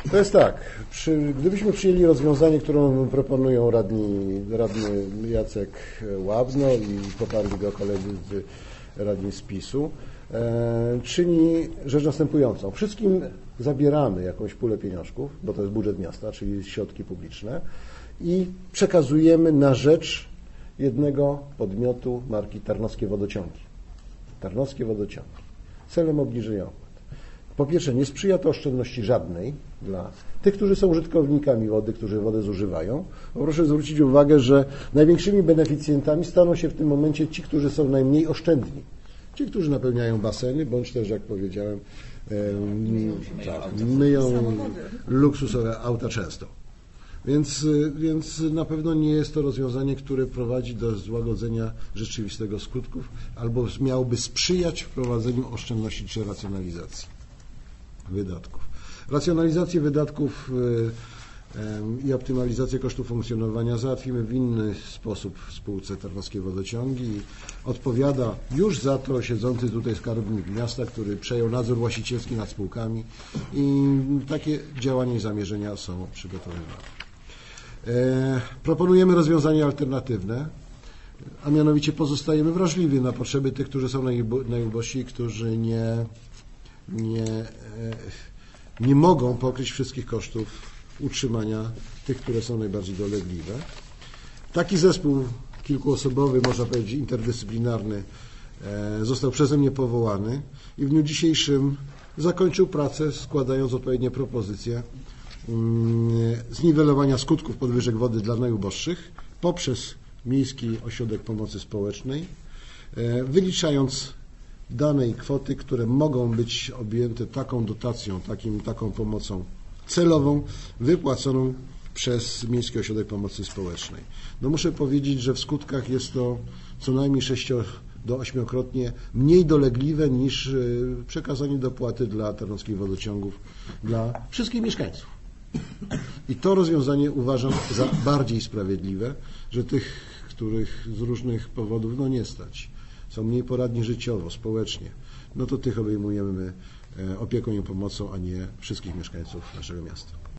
To jest tak, gdybyśmy przyjęli rozwiązanie, którą proponują radny Jacek Łabno i poparli go koledzy radni z PiS-u, czyni rzecz następującą. Wszystkim zabieramy jakąś pulę pieniążków, bo to jest budżet miasta, czyli środki publiczne, i przekazujemy na rzecz jednego podmiotu marki Tarnowskie Wodociągi. Tarnowskie Wodociągi. Celem obniżenia opłat. Po pierwsze, nie sprzyja to oszczędności żadnej dla tych, którzy są użytkownikami wody, którzy wodę zużywają. Bo proszę zwrócić uwagę, że największymi beneficjentami staną się w tym momencie ci, którzy są najmniej oszczędni. Ci, którzy napełniają baseny, bądź też, jak powiedziałem, myją luksusowe auta często. Więc na pewno nie jest to rozwiązanie, które prowadzi do złagodzenia rzeczywistego skutków albo miałoby sprzyjać wprowadzeniu oszczędności czy racjonalizacji wydatków. Racjonalizację wydatków i optymalizację kosztów funkcjonowania załatwimy w inny sposób w spółce Tarnowskie Wodociągi i odpowiada już za to siedzący tutaj skarbnik miasta, który przejął nadzór właścicielski nad spółkami i takie działania i zamierzenia są przygotowywane. Proponujemy rozwiązania alternatywne, a mianowicie pozostajemy wrażliwi na potrzeby tych, którzy są najubożsi, którzy nie mogą pokryć wszystkich kosztów utrzymania tych, które są najbardziej dolegliwe. Taki zespół kilkuosobowy, można powiedzieć interdyscyplinarny, został przeze mnie powołany i w dniu dzisiejszym zakończył pracę, składając odpowiednie propozycje zniwelowania skutków podwyżek wody dla najuboższych poprzez Miejski Ośrodek Pomocy Społecznej, wyliczając danej kwoty, które mogą być objęte taką dotacją, taką pomocą celową wypłaconą przez Miejski Ośrodek Pomocy Społecznej. No muszę powiedzieć, że w skutkach jest to co najmniej 6 do 8-krotnie mniej dolegliwe niż przekazanie dopłaty dla Tarnowskich Wodociągów dla wszystkich mieszkańców. I to rozwiązanie uważam za bardziej sprawiedliwe, że tych, których z różnych powodów nie stać, są mniej poradni życiowo, społecznie, no to tych obejmujemy opieką i pomocą, a nie wszystkich mieszkańców naszego miasta.